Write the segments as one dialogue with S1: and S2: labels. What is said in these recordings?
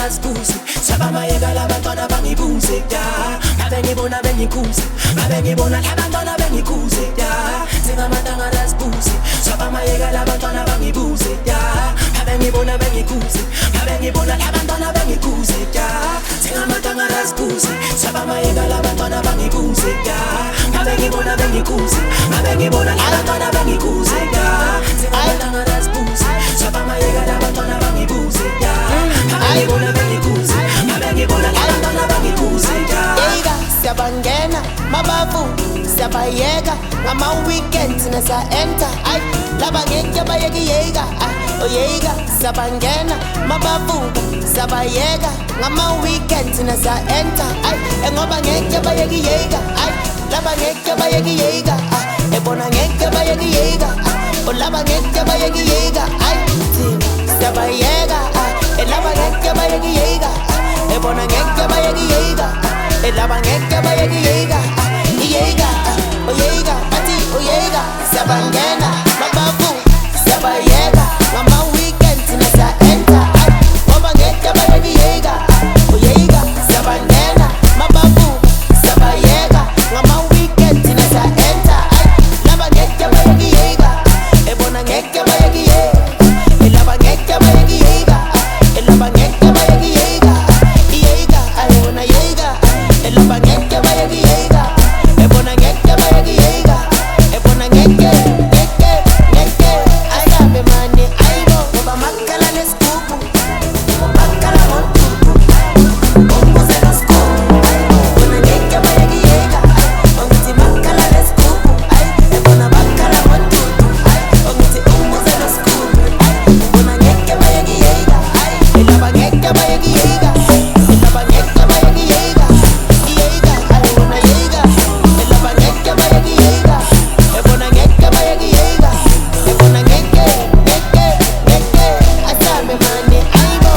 S1: ngasibuzi sabamayeka labantwana bangibuze ya ngabe ngibona bengikuze ngabe ngibona labantwana bengikuze ya singamatanga ngasibuzi sabamayeka labantwana bangibuze ya ngabe ngibona bengikuze ngabe ngibona labantwana bengikuze ya singamatanga ngasibuzi sabamayeka labantwana bangibuze ya ngabe ngibona bengikuze ngabe ngibona labantwana bengikuze ya singamatanga ngasibuzi sabamayeka labantwana bangibuze ya ngabe ngibona bengikuze ngabe ngibona labantwana bangibuze ya
S2: siyabangena mabavu siyabayeka ngama-weekend nasa-enter ay laba ngeke bayekiyeka oyeka siyabangena mabavuka siyabayeka ngama-weekend nasa-enter ay engoba ngeke bayekiyeka ay laba ngeke bayekiyeka ebona ngeke bayekiyeka olaba ngeke bayekiyeka ay thina siyabayeka elaba ngeke bayekiyeka ebona ngeke bayekiyeka elaba ngeke bayekiyeka iyeka oyeka bathi oyeka siyabangena mabavu siyabayeka ngama-weekend nasa-enter ay ngoba ngeke bayekiyeka oyeka siyabangena mabavu siyabayeka ngama-weekend nasa-enter ay laba ngeke bayekiyeka ebona ngeke bayekiyeka elaba ngeke bayekiyeka elaba ngeke bayekiyeka iyeka ayona yeka elaba ngeke bayekiyeka ebona ngeke bayekiyeka ebona ngeke asabe mani ayibo ngoba makala nesigubu makala ngodudu umbuze nosigubu ebona ngeke bayekiyeka ongithi makala nesigubu ebona makala ngodudu ongithi umbuze nosigubu ebona ngeke bayekiyeka elaba ngeke bayekiyeka elaba ngeke bayekiyeka iyeka ayona yeka elaba ngeke bayekiyeka ebona ngeke bayekiyeka ebona ngeke asabe mani ayibo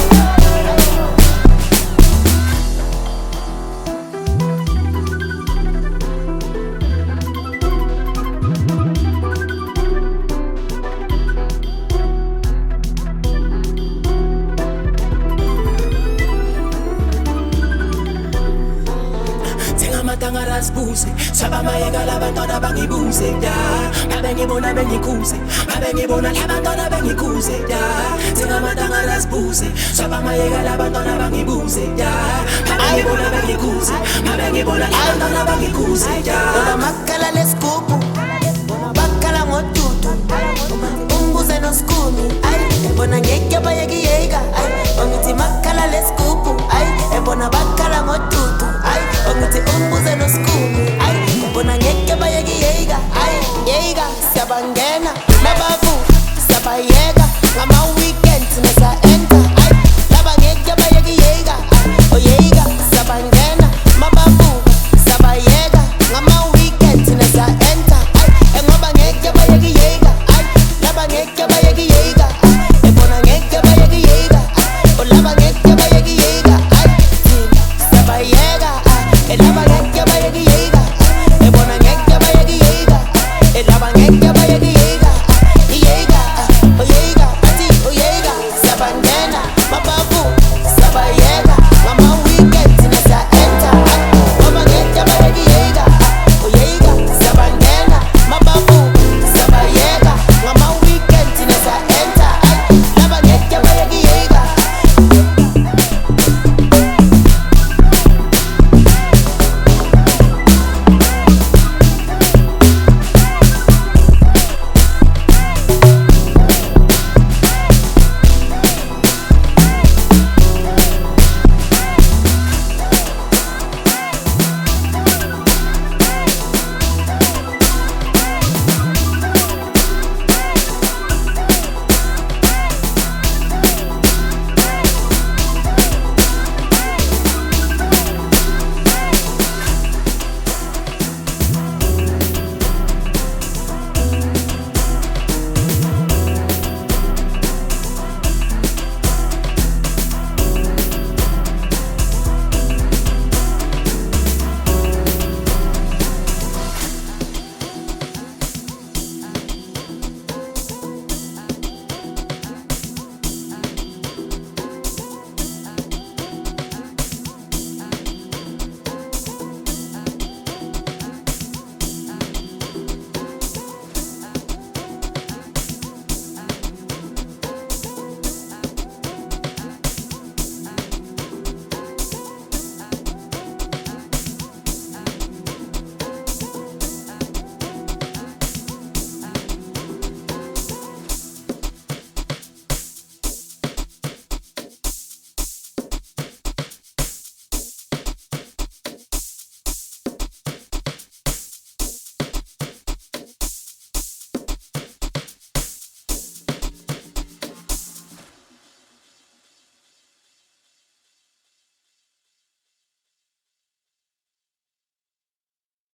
S1: singamatanga ngasibuze sabamayeka labantwana bangibuze ya ngabe ngibona bengikuze ngabe ngibona labantwana bengikuze ya singamatanga ngasibuze sabamayeka labantwana bangibuze ya ngabe ngibona bengikuze ngabe ngibona labantwana bangikuze ya
S2: ngoba makala nesigubu bakala ngodudu umbuze nosikumi ay ebona ngeke bayekiyeka ay ongithi makala lesigubu ay ebona bakala ngodudu ay ongithi umbuze nosikumi ay ebona ngeke bayekiyeka ay yeka siyabangena mabavu siyabayeka ngama-weekend nasa-enter ay laba ngeke bayekiyeka oyeka siyabangena mabavu siyabayeka ngama-weekend nasa-enter ay engoba ngeke bayekiyeka ay laba ngeke bayekiyeka ebona ngeke bayekiyeka olaba ngeke bayekiyeka ay thina siyabayeka elaba ngeke bayekiyeka ebona ngeke bayekiyeka elaba ngeke